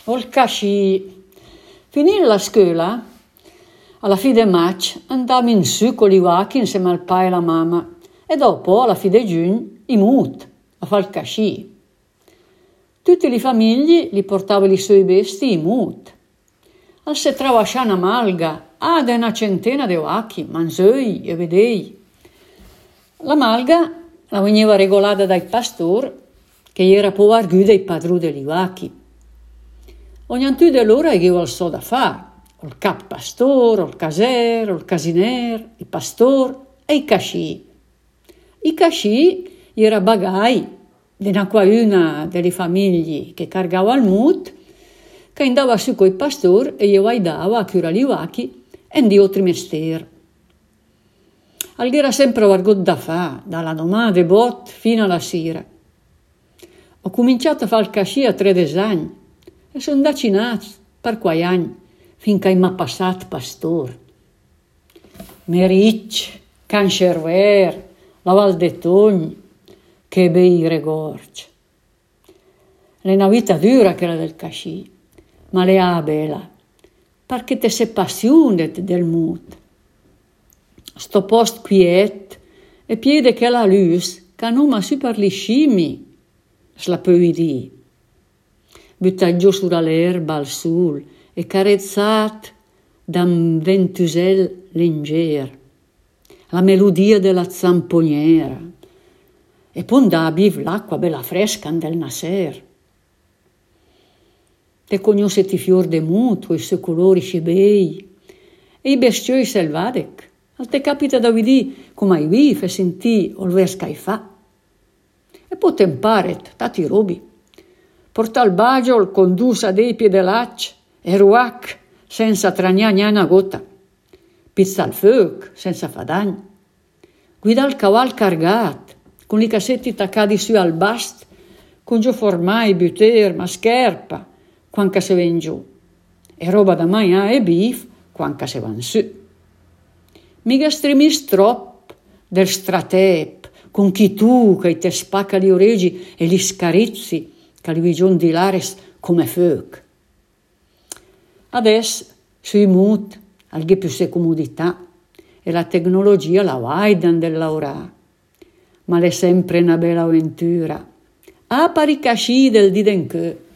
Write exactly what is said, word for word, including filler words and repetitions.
ol casci. Finì la scuola, alla fine del match andammo in su con gli uacchi insieme al pa e la mamma e dopo, alla fine di giugno, i mut a fare il casci. Tutte le famiglie li portavano i suoi vesti in mut. Al se trovava una malga, ad una centina di uacchi, manzoi e vedei. La malga la veniva regolata dai pastori, che era poi arguta dei padroni degli uacchi. Ognuno di loro aveva il suo da fare, il cap pastore, il casero, il casiner, il pastore e i casci. I casci era bagai di una delle famiglie che cargava il mut, che andava su coi pastori e io aidava a curare gli uacchi e di altri mestieri. Al era sempre qualcosa da fare, dalla domanda e bot fino alla sera. Ho cominciato a fare il casci a tredici anni e sono andato nato per quei anni, finché mi ha passato pastore. Meric, Cancerver, la Val de Togni, che bei ricordi. È una vita dura quella del casci, ma le ha bella, perché te sei passione del mut. Sto posto quiet e piede che la luce che non su per gli scimi, la puoi dire. Butta giù sull'erba al sole e carezzat da un ventusel leggero, la melodia della zamponiera e poi da biv l'acqua bella fresca del naser. Te conoscete i fiori de muto, i suoi colori scibei e i bestioi selvatici. Al te capita da vedere come hai visto e sentì o il vers che fa. E poi te impari, tati robi. Porta il bagiol con dusa dei piedellacci e ruac senza tragnare una gota. Pizza al fuoco senza fadagno. Guida il cavallo cargato con i cassetti taccati su al bast, con giù formai, buter, mascherpa, quando si va in giù. E roba da mangiare e bif quando si va in su. Mica stremis troppo del stratep, con chi tu che ti spacca le orecchie e li scarizzi, che li vigion di lares come fuoco. Adesso, sui mut, alghe più se comodità, e la tecnologia la vaidan dell'aura. Ma è sempre una bella avventura. A pari casci del didenche,